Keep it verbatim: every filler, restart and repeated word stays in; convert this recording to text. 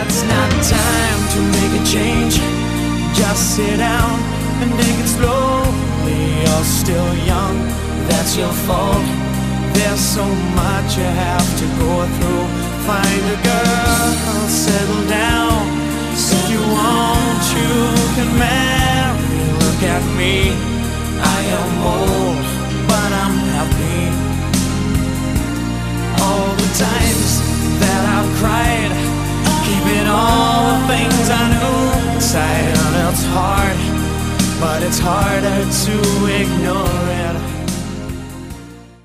it's not time to make a change. Just sit down and take it slowly. You're still young, that's your fault. There's so much you have to go through. Find a girl, settle down. If you want, you can marry. Look at me, I am old, but I'm happy. All the times that I've cried, keeping all the things I knew inside. And it's hard, but it's harder to ignore